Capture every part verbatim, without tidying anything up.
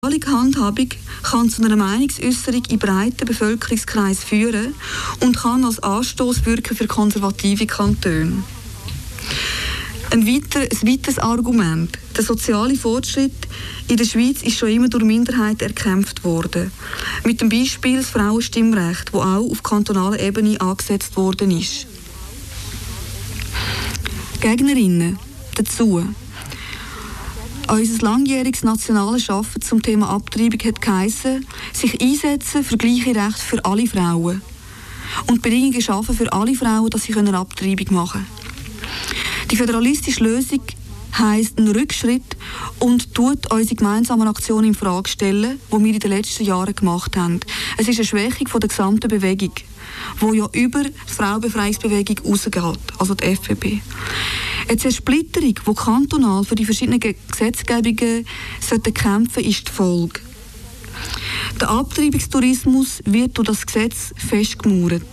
Die Handhabung kann zu einer Meinungsäusserung in breiten Bevölkerungskreisen führen und kann als Anstoß wirken für konservative Kantone. Ein, weiter, ein weiteres Argument: Der soziale Fortschritt in der Schweiz ist schon immer durch Minderheiten erkämpft worden. Mit dem Beispiel das Frauenstimmrecht, das auch auf kantonaler Ebene angesetzt worden ist. Gegnerinnen dazu. Unser langjähriges nationales Arbeiten zum Thema Abtreibung hat geheissen, sich einsetzen für gleiche Rechte für alle Frauen und Bedingungen schaffen für alle Frauen, dass sie eine Abtreibung machen können. Die föderalistische Lösung heisst einen Rückschritt und tut unsere gemeinsamen Aktionen in Frage stellen, die wir in den letzten Jahren gemacht haben. Es ist eine Schwächung von der gesamten Bewegung, die ja über die Frauenbefreiungsbewegung rausgeht, also die F B B. Eine Zersplitterung, die kantonal für die verschiedenen Gesetzgebungen kämpfen sollte, ist die Folge. Der Abtreibungstourismus wird durch das Gesetz festgemauert.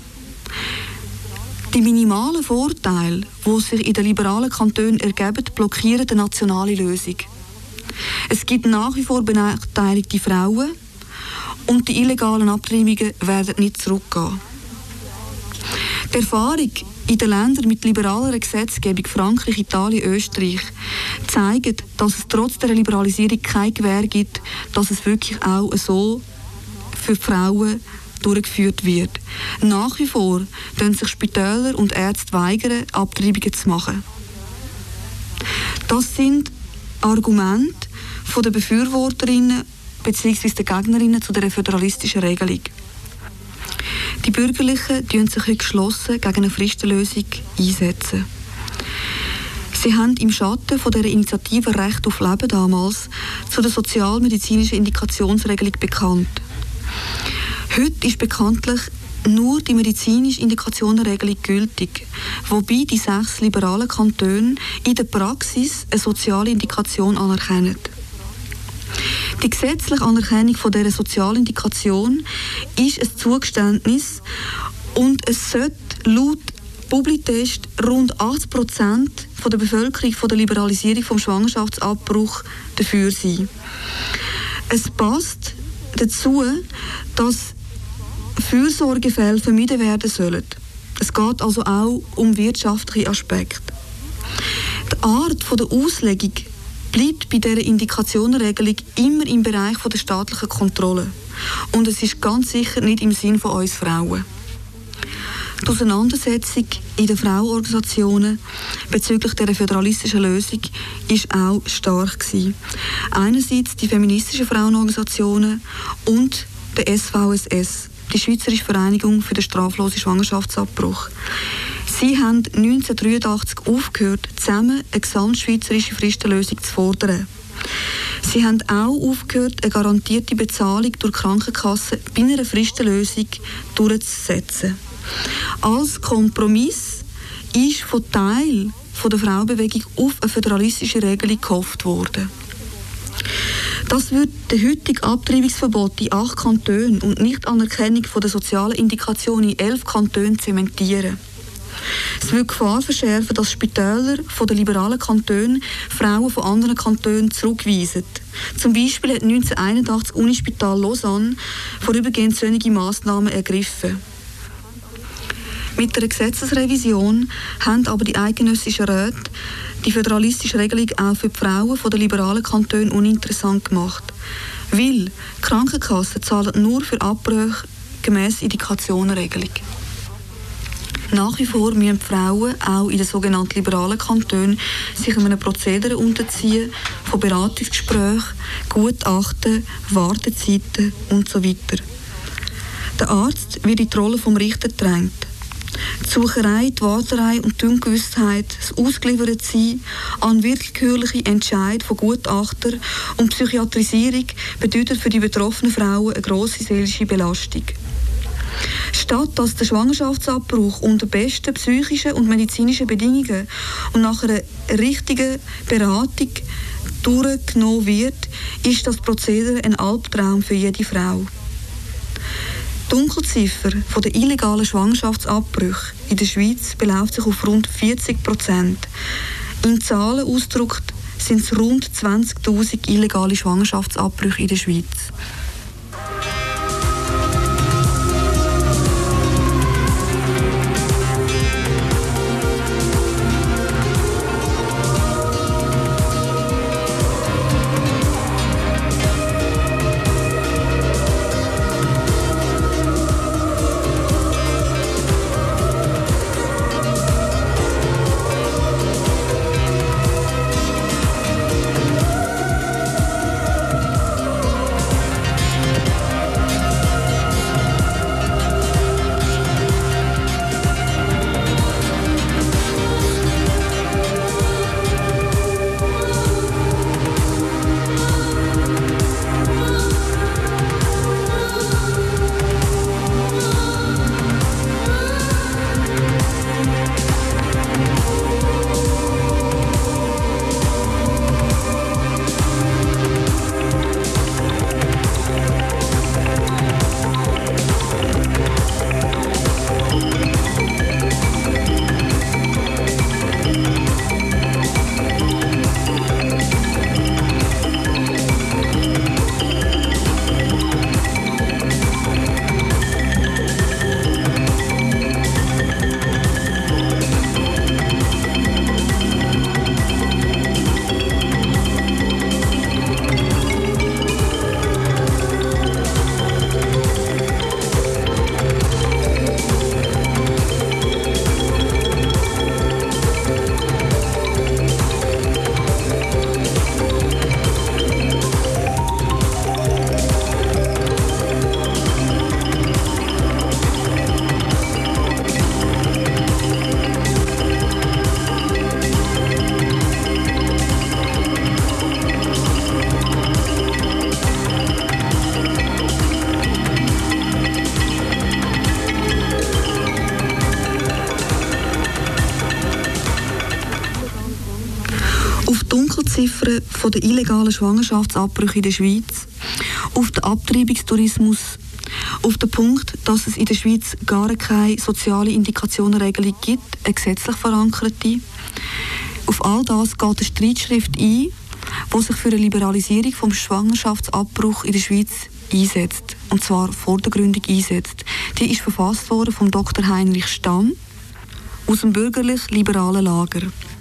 Die minimalen Vorteile, die sich in den liberalen Kantonen ergeben, blockieren die nationale Lösung. Es gibt nach wie vor benachteiligte Frauen und die illegalen Abtreibungen werden nicht zurückgehen. Die Erfahrung in den Ländern mit liberaler Gesetzgebung, Frankreich, Italien, Österreich, zeigt, dass es trotz der Liberalisierung keine Gewähr gibt, dass es wirklich auch so für die Frauen durchgeführt wird. Nach wie vor weigern sich Spitäler und Ärzte weigern, Abtreibungen zu machen. Das sind Argumente der Befürworterinnen bzw. der Gegnerinnen zu dieser föderalistischen Regelung. Die Bürgerlichen setzen sich heute geschlossen gegen eine Fristenlösung einsetzen. Sie haben im Schatten von dieser Initiative Recht auf Leben damals zu der sozialmedizinischen Indikationsregelung bekannt. Heute ist bekanntlich nur die medizinische Indikationenregelung gültig, wobei die sechs liberalen Kantone in der Praxis eine soziale Indikation anerkennen. Die gesetzliche Anerkennung von dieser Sozialindikation ist ein Zugeständnis und es sollte laut Publitest rund achtzig Prozent der Bevölkerung von der Liberalisierung vom Schwangerschaftsabbruch dafür sein. Es passt dazu, dass Fürsorgefälle vermieden werden sollen. Es geht also auch um wirtschaftliche Aspekte. Die Art der Auslegung bleibt bei dieser Indikationenregelung immer im Bereich der staatlichen Kontrolle. Und es ist ganz sicher nicht im Sinn von uns Frauen. Die Auseinandersetzung in den Frauenorganisationen bezüglich dieser föderalistischen Lösung war auch stark gewesen. Einerseits die feministischen Frauenorganisationen und der S V S S, die Schweizerische Vereinigung für den straflosen Schwangerschaftsabbruch. Sie haben neunzehnhundertdreiundachtzig aufgehört, zusammen eine gesamtschweizerische Fristenlösung zu fordern. Sie haben auch aufgehört, eine garantierte Bezahlung durch die Krankenkasse bei einer Fristenlösung durchzusetzen. Als Kompromiss ist von Teil der Frauenbewegung auf eine föderalistische Regelung gehofft worden. Das wird das heutige Abtreibungsverbot in acht Kantonen und nicht Anerkennung von der sozialen Indikation in elf Kantonen zementieren. Es wird Gefahr verschärfen, dass Spitäler von den liberalen Kantonen Frauen von anderen Kantonen zurückweisen. Zum Beispiel hat neunzehnhunderteinundachtzig das Unispital Lausanne vorübergehend solche Massnahmen ergriffen. Mit der Gesetzesrevision haben aber die eidgenössischen Räte die föderalistische Regelung auch für die Frauen von den liberalen Kantonen uninteressant gemacht. Weil die Krankenkassen zahlen nur für Abbrüche gemäss Indikationenregelung. Nach wie vor müssen die Frauen auch in den sogenannten liberalen Kantonen sich einem Prozedere unterziehen von Beratungsgesprächen, Gutachten, Wartezeiten und so weiter. Der Arzt wird in die Rolle des Richters gedrängt. Die Sucherei, die Warterei und die Ungewissheit, das Ausgeliefertsein an willkürliche Entscheid von Gutachtern und Psychiatrisierung bedeutet für die betroffenen Frauen eine grosse seelische Belastung. Statt dass der Schwangerschaftsabbruch unter besten psychischen und medizinischen Bedingungen und nach einer richtigen Beratung durchgenommen wird, ist das Prozedere ein Albtraum für jede Frau. Die Dunkelziffer der illegalen Schwangerschaftsabbrüche in der Schweiz beläuft sich auf rund vierzig Prozent. In Zahlen ausgedrückt sind es rund zwanzigtausend illegale Schwangerschaftsabbrüche in der Schweiz. Auf die Dunkelziffern der illegalen Schwangerschaftsabbrüche in der Schweiz, auf den Abtreibungstourismus, auf den Punkt, dass es in der Schweiz gar keine soziale Indikationenregelung gibt, eine gesetzlich verankerte. Auf all das geht eine Streitschrift ein, die sich für eine Liberalisierung des Schwangerschaftsabbruchs in der Schweiz einsetzt. Und zwar vordergründig einsetzt. Die ist verfasst worden von Doktor Heinrich Stamm aus dem bürgerlich-liberalen Lager.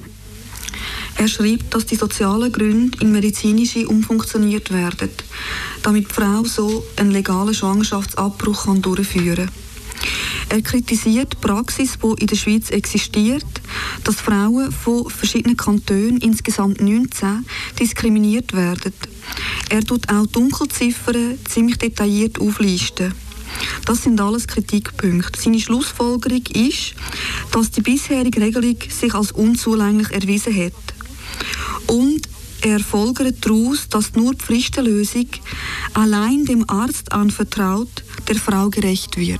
Er schreibt, dass die sozialen Gründe in medizinische umfunktioniert werden, damit die Frau so einen legalen Schwangerschaftsabbruch kann durchführen kann. Er kritisiert die Praxis, die in der Schweiz existiert, dass Frauen von verschiedenen Kantonen, insgesamt neunzehn, diskriminiert werden. Er tut auch Dunkelziffern ziemlich detailliert auflisten. Das sind alles Kritikpunkte. Seine Schlussfolgerung ist, dass die bisherige Regelung sich als unzulänglich erwiesen hat. Und er folgert daraus, dass nur die Fristenlösung allein dem Arzt anvertraut der Frau gerecht wird.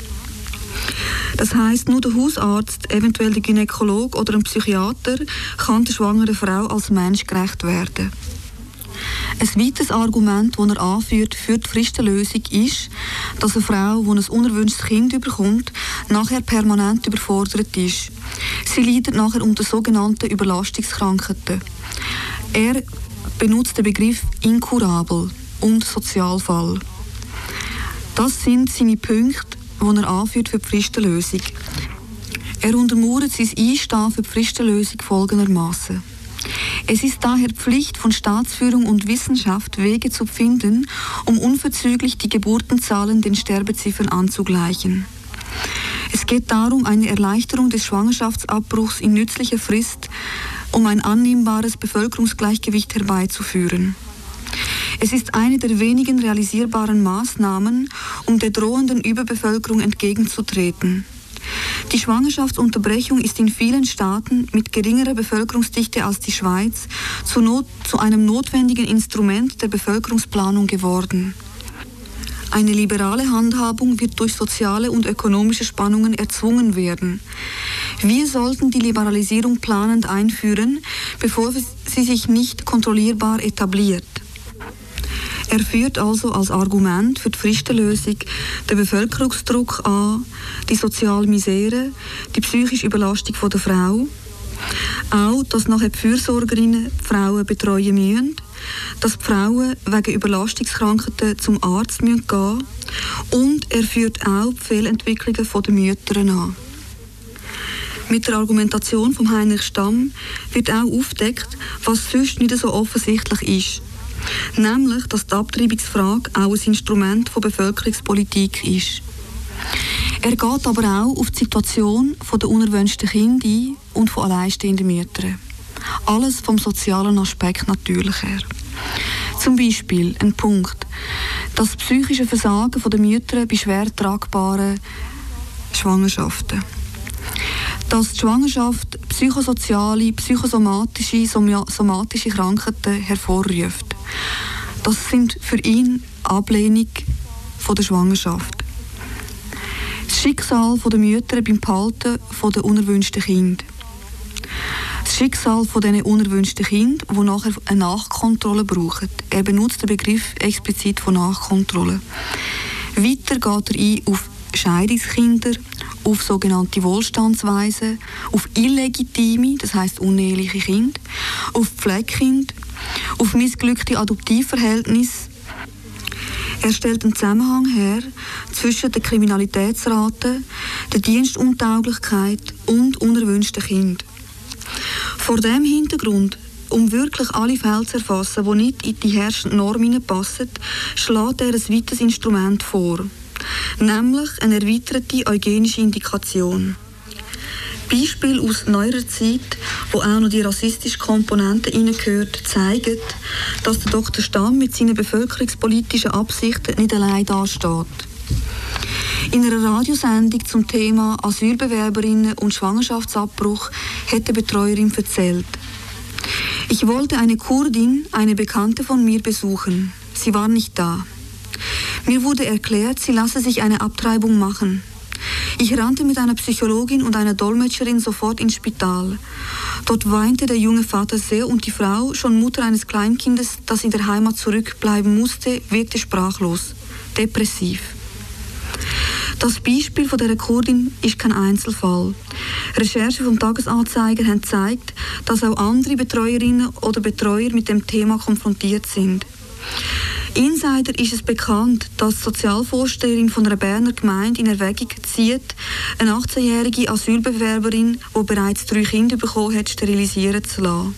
Das heisst, nur der Hausarzt, eventuell der Gynäkologe oder ein Psychiater kann der schwangeren Frau als Mensch gerecht werden. Ein weiteres Argument, das er anführt für die Fristenlösung, ist, dass eine Frau, die ein unerwünschtes Kind bekommt, nachher permanent überfordert ist. Sie leidet nachher unter sogenannten Überlastungskrankheiten. Er benutzt den Begriff inkurabel und Sozialfall. Das sind seine Punkte, die er anführt für die Fristenlösung. Er untermauert sein Einstehen für die Fristenlösung folgendermaßen. Es ist daher Pflicht von Staatsführung und Wissenschaft, Wege zu finden, um unverzüglich die Geburtenzahlen den Sterbeziffern anzugleichen. Es geht darum, eine Erleichterung des Schwangerschaftsabbruchs in nützlicher Frist, um ein annehmbares Bevölkerungsgleichgewicht herbeizuführen. Es ist eine der wenigen realisierbaren Maßnahmen, um der drohenden Überbevölkerung entgegenzutreten. Die Schwangerschaftsunterbrechung ist in vielen Staaten mit geringerer Bevölkerungsdichte als die Schweiz zu, not, zu einem notwendigen Instrument der Bevölkerungsplanung geworden. Eine liberale Handhabung wird durch soziale und ökonomische Spannungen erzwungen werden. Wir sollten die Liberalisierung planend einführen, bevor sie sich nicht kontrollierbar etabliert. Er führt also als Argument für die Fristenlösung den Bevölkerungsdruck an, die soziale Misere, die psychische Überlastung der Frau, Auch, dass nachher die Fürsorgerinnen die Frauen betreuen müssen, dass die Frauen wegen Überlastungskrankheiten zum Arzt gehen müssen und er führt auch die Fehlentwicklungen der Mütter an. Mit der Argumentation von Heinrich Stamm wird auch aufgedeckt, was sonst nicht so offensichtlich ist. Nämlich, dass die Abtreibungsfrage auch ein Instrument von Bevölkerungspolitik ist. Er geht aber auch auf die Situation der unerwünschten Kinder ein und von alleinstehenden Müttern. Alles vom sozialen Aspekt natürlich her. Zum Beispiel ein Punkt, das psychische Versagen der Mütter bei schwer tragbaren Schwangerschaften. Dass die Schwangerschaft psychosoziale, psychosomatische, somatische Krankheiten hervorruft. Das sind für ihn Ablehnung von der Schwangerschaft. Das Schicksal der Mütter beim Behalten der unerwünschten Kinder. Das Schicksal dieser unerwünschten Kinder, die nachher eine Nachkontrolle brauchen. Er benutzt den Begriff explizit von Nachkontrolle. Weiter geht er ein auf Scheidungskinder, auf sogenannte Wohlstandsweisen, auf illegitime, das heisst uneheliche Kinder, auf Pflegekinder, auf missglückte Adoptivverhältnisse. Er stellt einen Zusammenhang her zwischen der Kriminalitätsrate, der Dienstuntauglichkeit und unerwünschten Kindern. Vor diesem Hintergrund, um wirklich alle Fälle zu erfassen, die nicht in die herrschende Norm hineinpassen, schlägt er ein weiteres Instrument vor. Nämlich eine erweiterte eugenische Indikation. Beispiele aus neuerer Zeit, wo auch noch die rassistische Komponente hineingehört, zeigen, dass der Doktor Stamm mit seinen bevölkerungspolitischen Absichten nicht allein dasteht. In einer Radiosendung zum Thema Asylbewerberinnen und Schwangerschaftsabbruch hat die Betreuerin erzählt: Ich wollte eine Kurdin, eine Bekannte von mir, besuchen. Sie war nicht da. Mir wurde erklärt, sie lasse sich eine Abtreibung machen. Ich rannte mit einer Psychologin und einer Dolmetscherin sofort ins Spital. Dort weinte der junge Vater sehr und die Frau, schon Mutter eines Kleinkindes, das in der Heimat zurückbleiben musste, wirkte sprachlos, depressiv. Das Beispiel von dieser Kurdin ist kein Einzelfall. Recherchen vom Tagesanzeiger haben gezeigt, dass auch andere Betreuerinnen oder Betreuer mit dem Thema konfrontiert sind. Insider ist es bekannt, dass die Sozialvorsteherin von einer Berner Gemeinde in Erwägung zieht, eine achtzehnjährige Asylbewerberin, die bereits drei Kinder bekommen hat, sterilisieren zu lassen.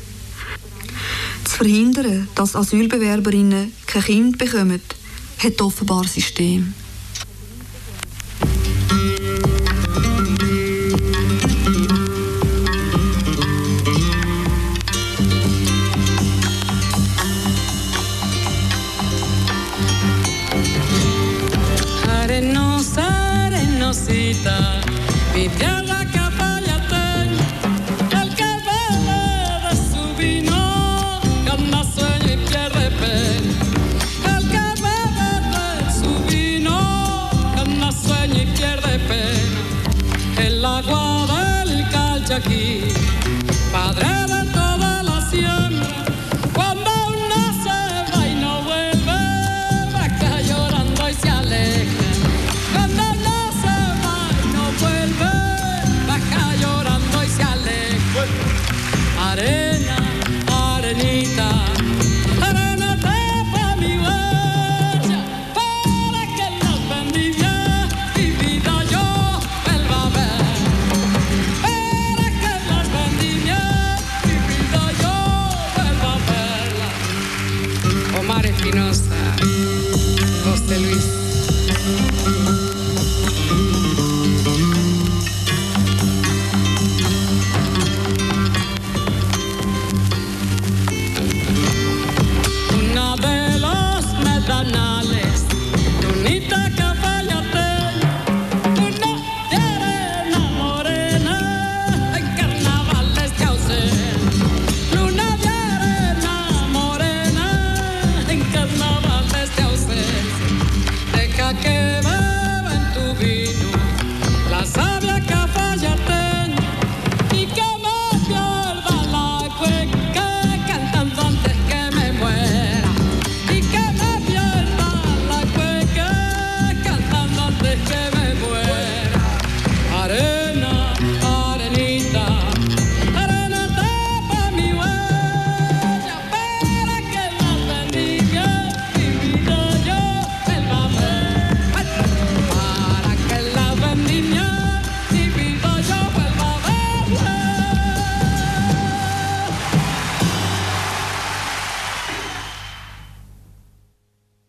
Zu verhindern, dass Asylbewerberinnen kein Kind bekommen, hat offenbar ein System. Mi tierra Cafayate, el que bebe de su vino, gana sueño y pierde pena. El que bebe de su vino, gana sueño y pierde pena. El agua del Calchaquí, padre de toda la siembra, cuando uno se va y no vuelve, va acá llorando y se aleja. Arena, arenita, arena tapa mi huella, para que las vendimias mi vida yo vuelva a ver. Para que las vendimias mi vida yo vuelva a verla. Omar Espinosa, José Luis. Lunita Cafayateña, luna de arena morena, en carnavales de ausencia. Luna de arena morena, en carnavales de ausencia.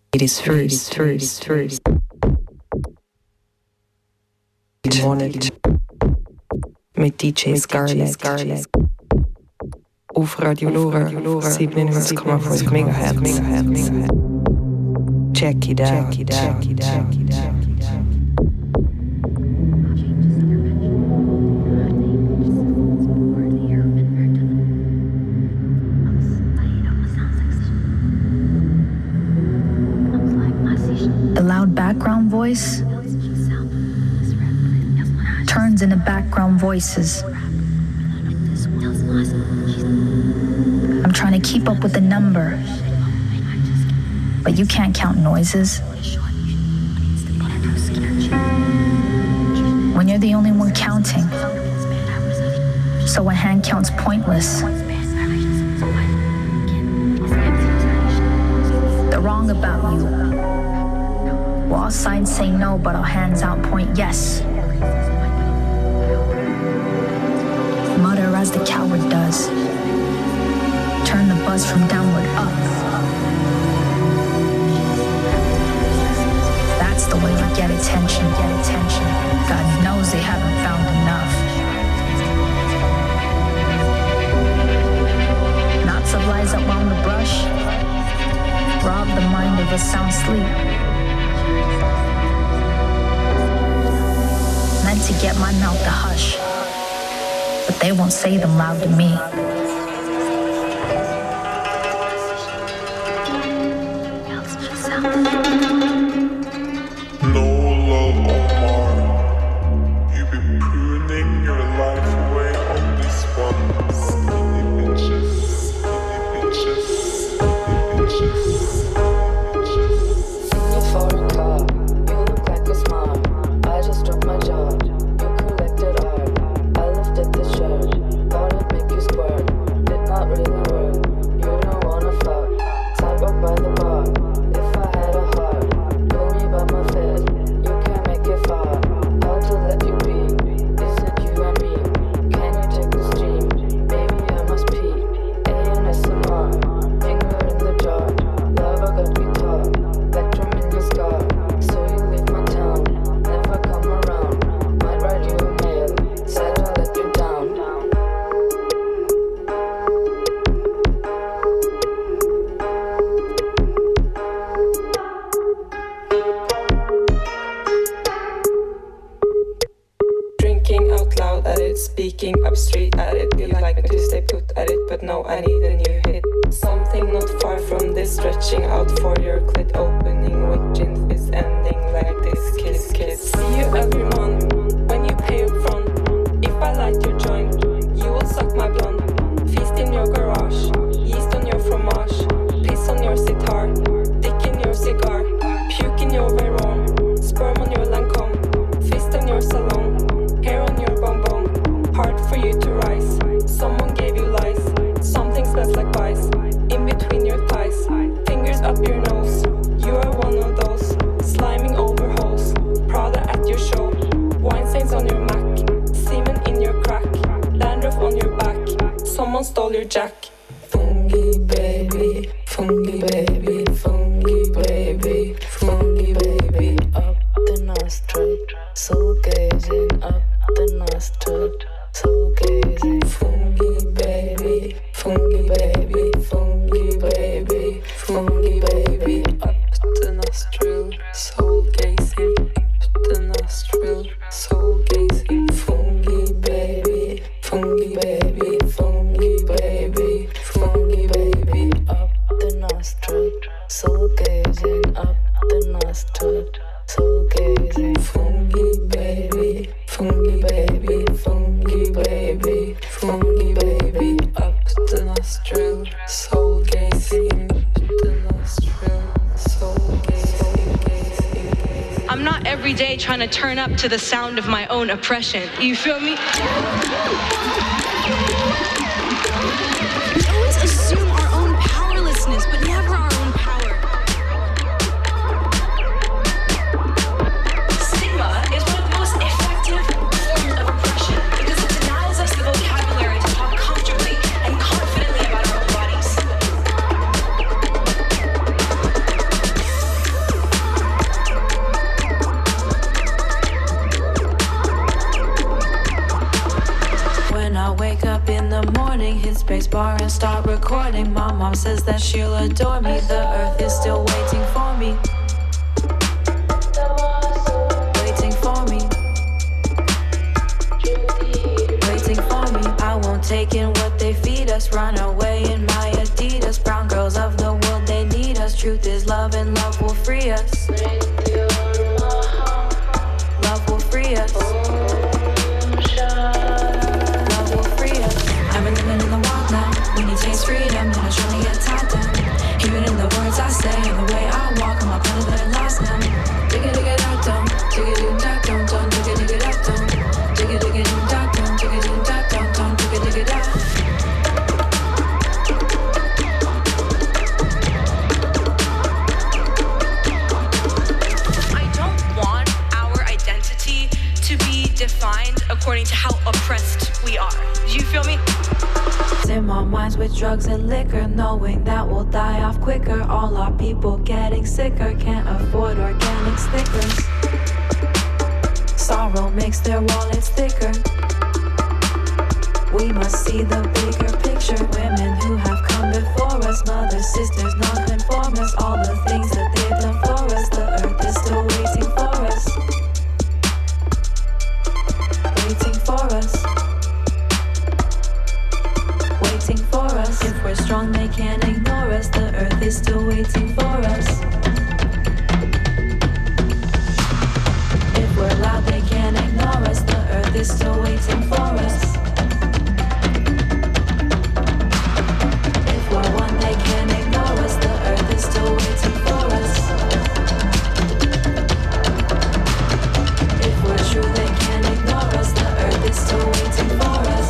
It is first, first, first. Monat mit D J Scarlett auf Radio Lora siebenundneunzig Komma fünf Megahertz. Check it out. Check it out. Check it out. The loud background voice turns into background voices. I'm trying to keep up with the number, but you can't count noises. When you're the only one counting, so a hand count's pointless. They're wrong about you. Well, all signs say no, but all hands out point yes. Mutter as the coward does. Turn the buzz from downward up. That's the way you get attention, get attention. God knows they haven't found enough. Knots of lies that wound the brush. Rob the mind of a sound sleep. Meant to get my mouth to hush, but they won't say them loud to me. No love Omar, you be pruning your life away on this one. Skinny bitches, skinny bitches, skinny bitches, bitches. In your foreign car, you look like a smart. I just dropped my jaw, you collected art. I lifted the shirt, thought I'd make you squirt. Did not really work, you don't wanna fuck. Sidewalk by the bar, if I had a heart. Pull me by my fist, you can't make it far. Hard to let you be, is it you and me? Can you take the stream? Baby, I must pee. A and S M R, finger in the jar. Love, I got guitar, electrum in your scar. So you leave my town, never come around. Might write you a mail, said I let you down. Drinking out loud at it, speaking up straight at it. You like me to stay put at it, but no, I need a new hit. Something not far from this, stretching out for your clit, opening with gin fizz, ending like this. Kiss, kiss. See you every month when you pay up front. If I light your joint, you will suck my blunt. Feast in your garage, yeast on your fromage, piss on your sitar, dick in your cigar, puke in your Veyron, sperm on your Lancome, fist on your salon, hair on your bonbon. Hard for you to rise. Someone gave you lies. Something smells like vice. In between your thighs, fingers up your nose. You are one of those sliming over holes. Prada at your show. Wine stains on your Mac. Semen in your crack. Dandruff on your back. Someone stole your jack. Fungi baby, fungi baby, fungi baby, fungi baby. Up the nostril, so gazing. Up the nostril, so gazing. Fungi baby, fungi baby, fungi baby, fungi baby. Up the nostril, so gazing. Up the nostril, so gazing. Fungi baby, fungi baby, fungi baby, fungi baby. Up the nostril, so gazing. Up the nostril, so gazing. Fungi baby, fungi baby, fungi baby, fungi baby. Up the nostril, so gazing. The nostril, so gazing. I'm not every day trying to turn up to the sound of my own oppression. You feel me? We always assume our own powerlessness, but never our own power. Stigma is one of the most effective forms of oppression because it denies us the vocabulary to talk comfortably and confidently about our own bodies. space bar and start recording. My mom says that she'll adore me. The earth is still waiting for me. Waiting for me. Waiting for me. I won't take in what they feed us. Run away in my Adidas. Brown girls of the world, they need us. Truth is love and love will free us. Love will free us. Love will free us. I've been living in the wild now. When you taste freedom, then I'm trying to get tied down. Even in the words I say and the way I walk, I'm a part of their lost now. Digga digga da dum, digga digga da dum dum, digga digga da dum, digga digga da dum, digga digga da dum dum, digga digga da. Defined according to how oppressed we are. Do you feel me? In my minds with drugs and liquor, knowing that we'll die off quicker. All our people getting sicker, can't afford organic stickers. Sorrow makes their wallets thicker. We must see the bigger picture. Women who have come before us, mothers, sisters, non-conformists, all the things that they've done for us. The earth is still waiting for us. Waiting for us. Waiting for us. If we're strong, they can't ignore us. The earth is still waiting for us. If we're loud, they can't ignore us. The earth is still waiting for us. If we're one, they can't ignore us. The earth is still waiting for us. If we're true, they can't ignore us. The earth is still waiting for us.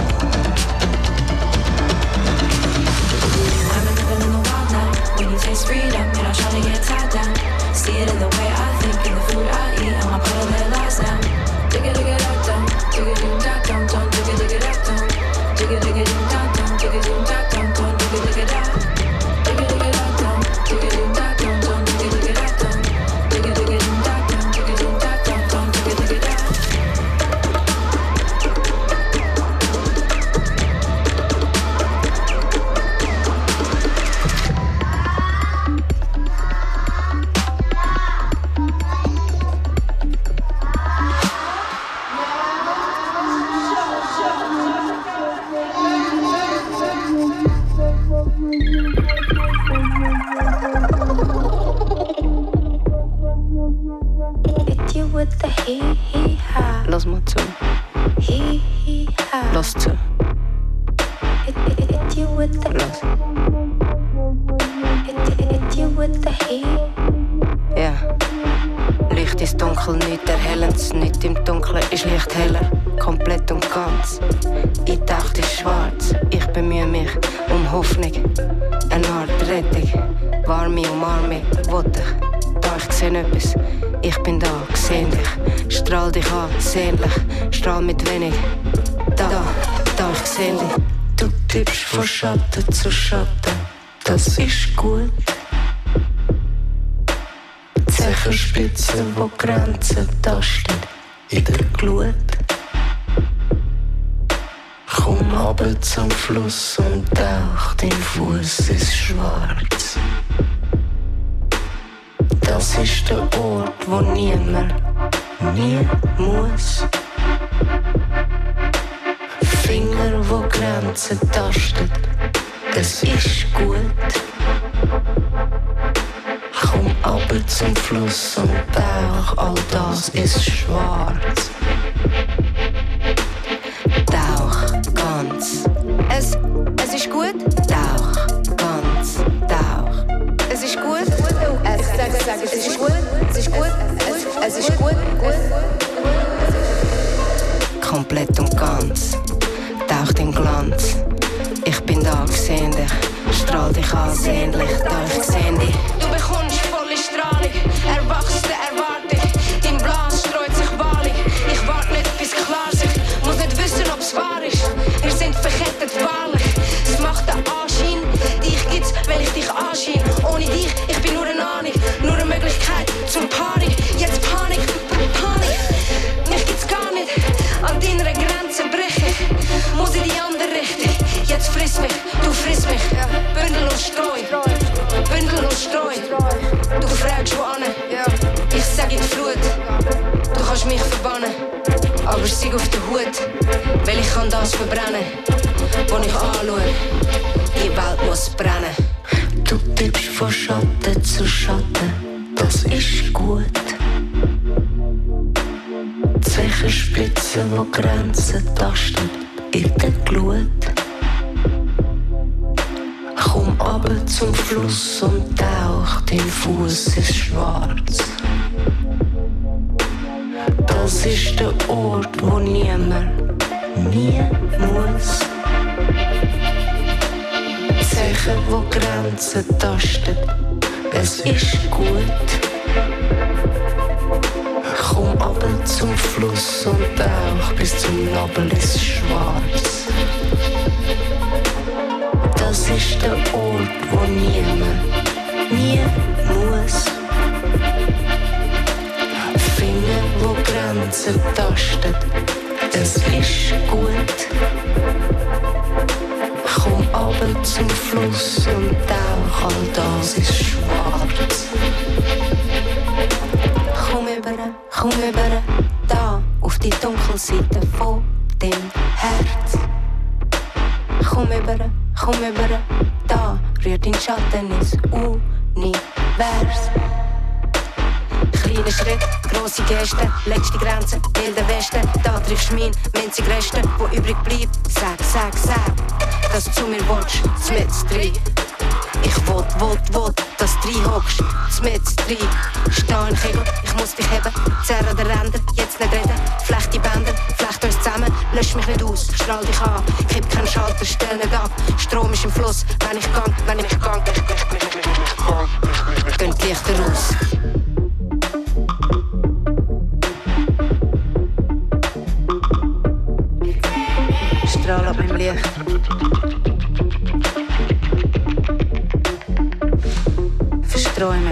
I've been living in the wild now. When you taste freedom, you're not trying to get tied down. See it in the way I think, in the food I eat. I'm a part of their lives now. Digga digga da dum, digga digga da dum dum, digga digga da dum, digga digga da dum, digga digga da dum dum, digga digga da, digga digga da dum, digga digga da dum dum, digga digga da dum, digga digga da dum, digga digga da dum dum, digga digga da. Lass mal zu. Lass zu. Lass. Ja. Licht ist dunkel, nicht erhellend. Nicht im Dunkeln ist Licht heller. Komplett und ganz. Ich dachte, ist schwarz. Ich bemühe mich um Hoffnung. Eine Art Rettung. Warme Umarmung. Wollte ich. Da ich seh etwas. Ich bin da, seh dich. Strahl dich an, sehnlich. Strahl mit wenig. Da, da ich seh dich. Du tippst von Schatten zu Schatten. Das ist gut. Zehenspitze, wo Grenzen tasten. In der Glut. Komm runter zum Fluss und tauch, dein Fuß ist schwarz. Das ist der Ort, wo niemand nie muss. Finger, wo Grenzen tasten, es ist gut. Komm runter zum Fluss und tauch, all das ist schwarz. Tauch ganz. Es, es ist gut. Tauch ganz. Tauch. Es ist gut. Es, sag, sag, es ist gut. Es ist gut. Es, es ist gut. Komplett und ganz. Taucht in Glanz. Ich bin da, gesehen dich. Strahl dich an, sehnlich. Da ich gesehen dich. Du bekommst volle Strahlung. Erwachsene erwarte ich. Dein Blas streut sich wahrlich. Ich warte nicht, bis klar sich. Muss nicht wissen, ob's wahr ist. Wir sind verkettet wahrlich. Es macht einen Anschein. Dich gibt's, weil ich dich anschein. Ohne dich, ich bin nur eine Ahnung. Nur eine Möglichkeit zum Panik. Jetzt Panik, Panik. Mich gibt's gar nicht. An deiner Grenze breche ich. Muss in die andere Richtung. Jetzt friss Rüstung auf den Hut, weil ich kann das verbrennen, was ich anschaue. Die Welt muss brennen. Du tippst von Schatten zu Schatten, das ist gut. Zehenspitzen, die Grenzen tasten in der Glut. Komm runter zum Fluss und tauch, dein Fuß ist schwarz. Das ist der Ort, wo niemand nie muss. Zeichen, wo Grenzen tasten, es ist gut. Komm runter zum Fluss und tauch, bis zum Nabel ist schwarz. Das ist der Ort, wo niemand nie muss. Finger, wo Grenzen tasten, es ist gut. Komm runter zum Fluss und tauch, all das ist schwarz. Komm über, komm über, da, auf die Dunkelseite von dem Herz. Komm über, komm über, da, rührt dein Schatten ins Univers. Kleine Schritt, grosse Gesten, letzte Grenze, wilder Westen. Da triffst du mein winzig Reste, wo übrig bleibt. Sag, sag, sag, dass du zu mir willst, zmitz drin. Ich will, will, will, dass du drin hockst, zmitz drin. Steh in Kegel, ich muss dich heben, zerren der Ränder, jetzt nicht reden. Flecht die Bänder, flecht uns zusammen, lösch mich nicht aus, strahl dich an. Kipp keinen Schalter, stell nicht ab, Strom ist im Fluss, wenn ich gang, wenn ich gang, gehen die Lichter raus. Strahl ab meinem Licht. Verstreu mich.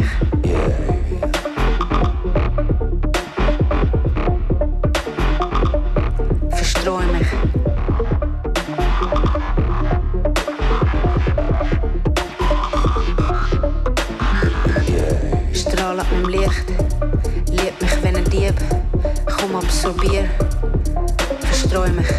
Verstreu mich. Strahl ab meinem Licht. Lieb mich wie ein Dieb. Komm, absorbier. Verstreu mich.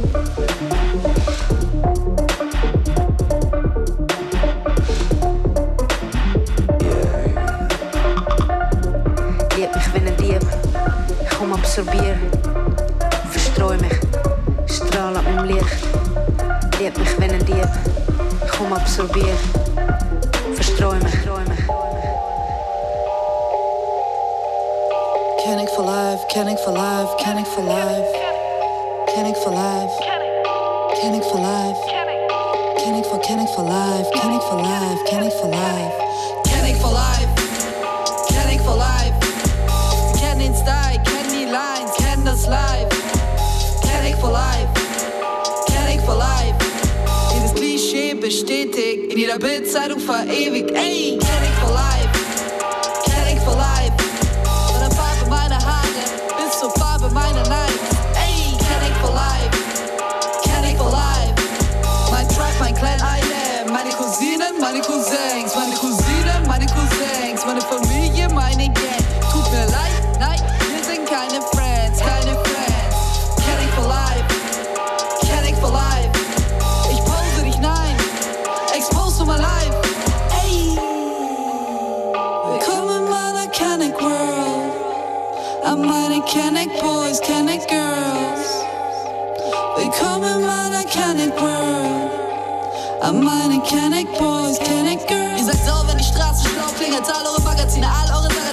Absorbier, verstreu mich, strahl ab meinem Licht, lieb mich wie ein Dieb, komm absorbier, verstreu mich, verstreu mich. Ken ik for life, ken ik for life, ken ik for life, ken ik for life, ken ik for life, ken ik for, ken ik for life, ken ik for life, ken ik for life, ken ik for life, ken ik for life, ken in style, lines, kenn das live, kenn ich for life, kenn ich for life. Jedes Klischee bestätigt, in jeder Bildzeitung verewigt. Ey, kenn ich for life, kenn ich for life. Von der Farbe meiner Haare bis zur Farbe meiner Nikes. Ey, kenn ich for life, kenn ich for life. Mein Tribe, mein Clan, I am. Meine Cousinen, meine Cousins, meine Cousinen, meine Cousins, meine Familie, meine Gang. Tut mir leid, nein. Keine Friends, keine Friends. Kenn ich for life, kenn ich for life. Ich pose dich, nein, expose to my life. Ey, willkommen in meiner Kennick World. An meine Kennick Boys, Kennick Girls. Willkommen in meiner Kennick World. An meine Kennick Boys, Kennick Girls. Ihr seid sauer, wenn die Straße schlau klingelt. All eure Magazine, all eure Seiten.